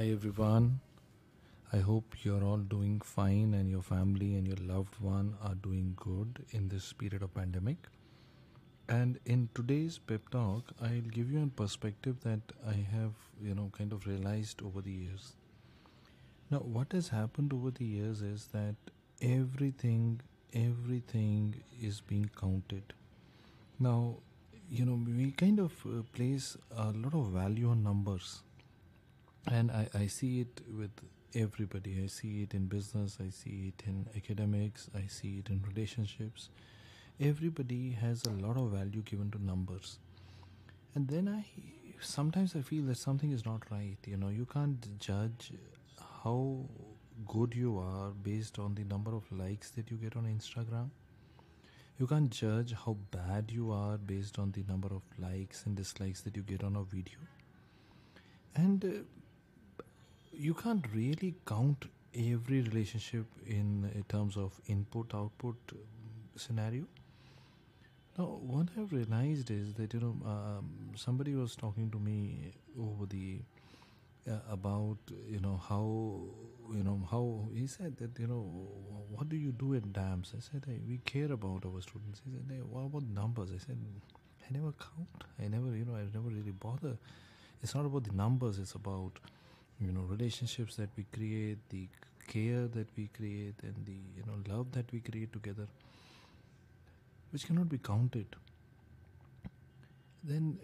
Hi everyone. I hope you're all doing fine and your family and your loved one are doing good in this period of pandemic. And in today's pep talk, I'll give you a perspective that I have, kind of realized over the years. Now, what has happened over the years is that everything is being counted. Now, we kind of place a lot of value on numbers, and I see it with everybody. I see it in business, I see it in academics, I see it in relationships. Everybody has a lot of value given to numbers, and then I sometimes I feel that something is not right. You can't judge how good you are based on the number of likes that you get on Instagram. You can't judge how bad you are based on the number of likes and dislikes that you get on a video. And you can't really count every relationship in terms of input output scenario. Now, what I've realized is that somebody was talking to me over the about how he said that what do you do in dams? I said, hey, we care about our students. He said, hey, what about numbers? I said, I never count. I never really bother. It's not about the numbers. It's about relationships that we create, the care that we create, and the love that we create together, which cannot be counted. Then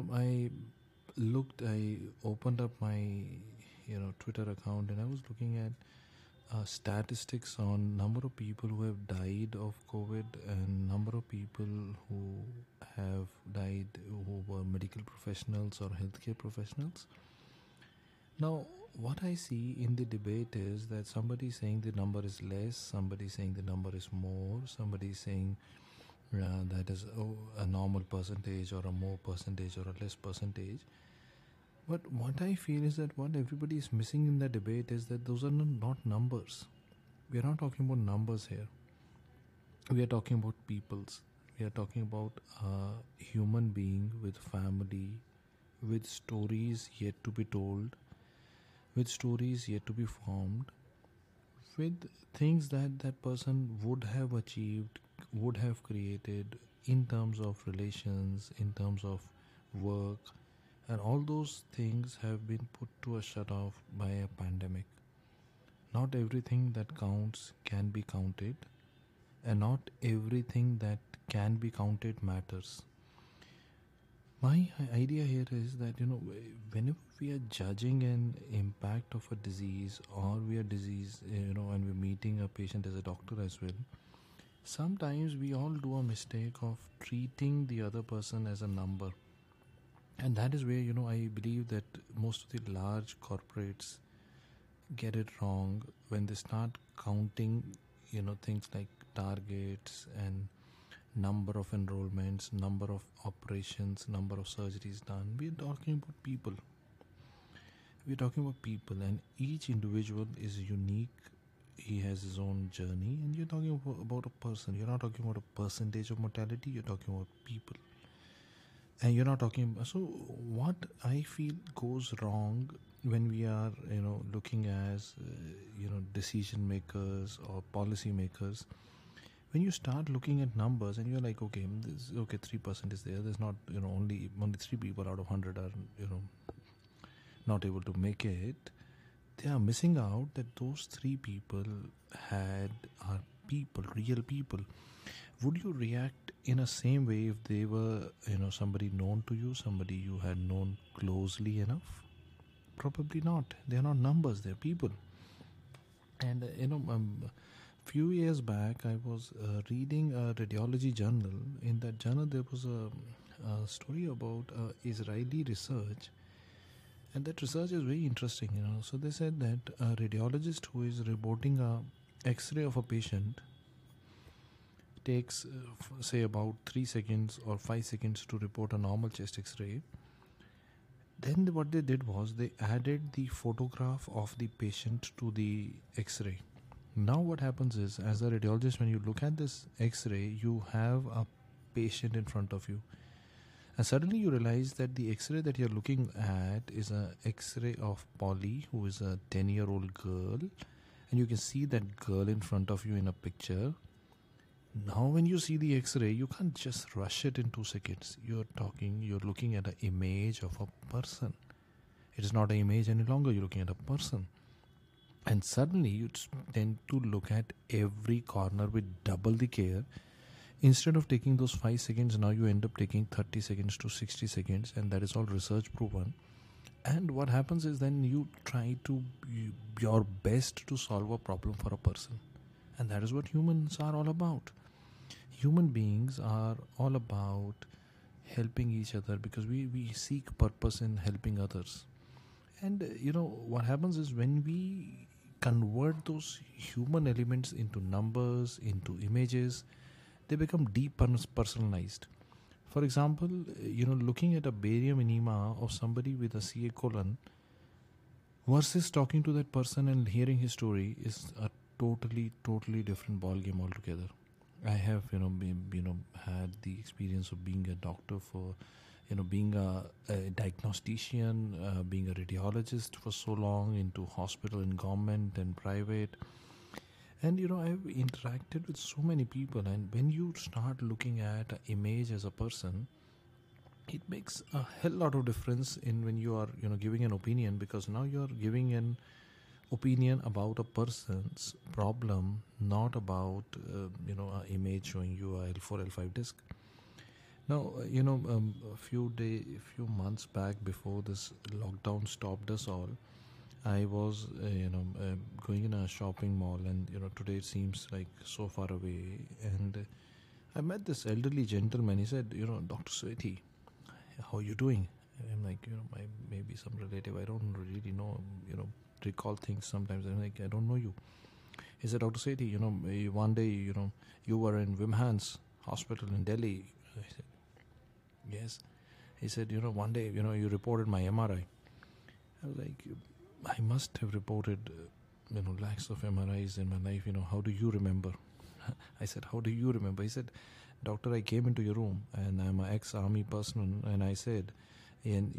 I opened up my Twitter account, and I was looking at statistics on number of people who have died of COVID and number of people who have died who were medical professionals or healthcare professionals. Now, what I see in the debate is that somebody is saying the number is less, somebody is saying the number is more, somebody is saying that is a normal percentage or a more percentage or a less percentage. But what I feel is that what everybody is missing in the debate is that those are not numbers. We are not talking about numbers here. We are talking about peoples. We are talking about a human being with family, with stories yet to be told, with stories yet to be formed, with things that that person would have achieved, would have created in terms of relations, in terms of work, and all those things have been put to a shut off by a pandemic. Not everything that counts can be counted, and not everything that can be counted matters. My idea here is that whenever we are judging an impact of a disease, or we are disease, and we're meeting a patient as a doctor as well, sometimes we all do a mistake of treating the other person as a number. And that is where I believe that most of the large corporates get it wrong when they start counting things like targets and number of enrollments, number of operations, number of surgeries done. We're talking about people. We're talking about people, and each individual is unique. He has his own journey, and you're talking about a person. You're not talking about a percentage of mortality. You're talking about people, and you're not talking. So, what I feel goes wrong when we are, looking as, decision makers or policy makers, when you start looking at numbers and you're like, okay, 3% is there. There's not, only 3 people out of 100 are, not able to make it. They are missing out that those 3 people are people, real people. Would you react in a same way if they were, somebody known to you, somebody you had known closely enough? Probably not. They are not numbers. They are people. And few years back, I was reading a radiology journal. In that journal, there was a story about Israeli research, and that research is very interesting. So they said that a radiologist who is reporting a X-ray of a patient takes, say, about 3 seconds or 5 seconds to report a normal chest X-ray. Then what they did was they added the photograph of the patient to the X-ray. Now what happens is, as a radiologist, when you look at this X-ray, you have a patient in front of you, And suddenly you realize that the X-ray that you're looking at is a X-ray of Polly, who is a 10-year-old girl, and you can see that girl in front of you in a picture. Now, when you see the X-ray, you can't just rush it in 2 seconds. You're looking at an image of a person. It is not an image any longer. You're looking at a person. And suddenly you tend to look at every corner with double the care. Instead of taking those 5 seconds, now you end up taking 30 seconds to 60 seconds, and that is all research proven. And what happens is then you try to your best to solve a problem for a person. And that is what humans are all about. Human beings are all about helping each other because we seek purpose in helping others. And what happens is when we convert those human elements into numbers, into images, they become personalized. For example, looking at a barium enema of somebody with a CA colon versus talking to that person and hearing his story is a totally different ball game altogether. I have had the experience of being a doctor for being a diagnostician, being a radiologist for so long into hospital and government and private. And I've interacted with so many people, and when you start looking at an image as a person, it makes a hell lot of difference in when you are giving an opinion, because now you're giving an opinion about a person's problem, not about an image showing you a L4 L5 disc. Now a few months back, before this lockdown stopped us all, I was going in a shopping mall, and today it seems like so far away, and I met this elderly gentleman. He said, Dr. Sweti, how are you doing? I'm like, maybe some relative. I don't really know, recall things sometimes. I'm like, I don't know you. He said, Dr. Sethi, one day, you were in Wim Hans Hospital in Delhi. I said, yes. He said, one day, you reported my MRI. I was like, I must have reported, lakhs of MRIs in my life. How do you remember? I said, how do you remember? He said, doctor, I came into your room, and I'm an ex-army person, and I said, and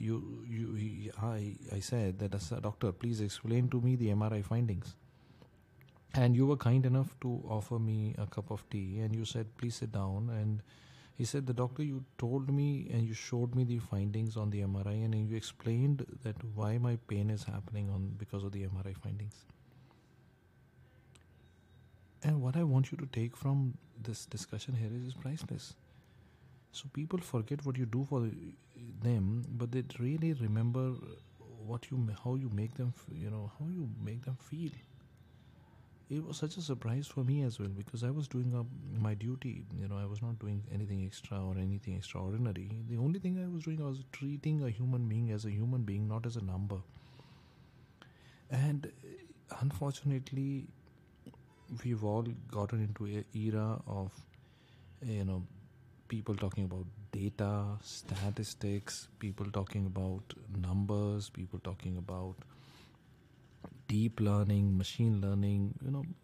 I said that, doctor, please explain to me the MRI findings. And you were kind enough to offer me a cup of tea, and you said, please sit down. And he said, the doctor, you told me and you showed me the findings on the MRI, and you explained that why my pain is happening because of the MRI findings. And what I want you to take from this discussion here is priceless. So people forget what you do for them, but they really remember how you make them feel. It was such a surprise for me as well, because I was doing my duty. I was not doing anything extra or anything extraordinary. The only thing I was doing, I was treating a human being as a human being, not as a number. And unfortunately, we've all gotten into an era of people talking about data, statistics, people talking about numbers, people talking about deep learning, machine learning.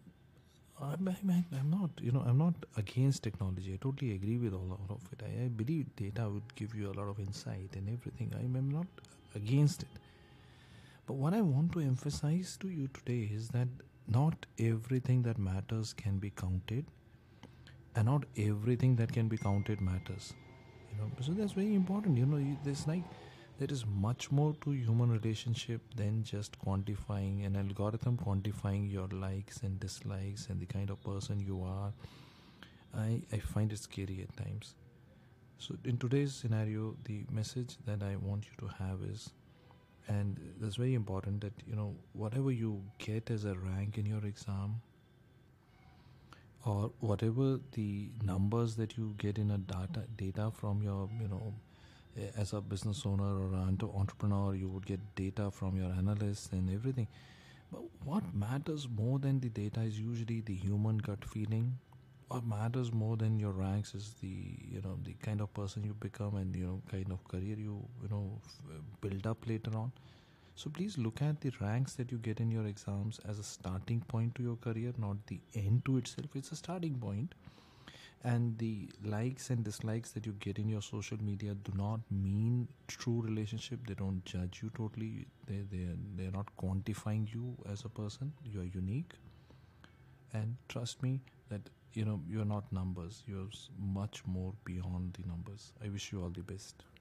I'm not against technology. I totally agree with all of it. I believe data would give you a lot of insight and everything. I'm not against it. But what I want to emphasize to you today is that not everything that matters can be counted, and not everything that can be counted matters. So that's very important. There is much more to human relationship than just quantifying an algorithm, quantifying your likes and dislikes and the kind of person you are. I find it scary at times. So in today's scenario, the message that I want you to have is, and that's very important, that whatever you get as a rank in your exam, or whatever the numbers that you get in a data from your as a business owner or an entrepreneur, you would get data from your analysts and everything. But what matters more than the data is usually the human gut feeling. What matters more than your ranks is the kind of person you become, and kind of career you build up later on. So please look at the ranks that you get in your exams as a starting point to your career, not the end to itself. It's a starting point. And the likes and dislikes that you get in your social media do not mean true relationship. They don't judge you totally. They're not quantifying you as a person. You're unique. And trust me that you're not numbers. You're much more beyond the numbers. I wish you all the best.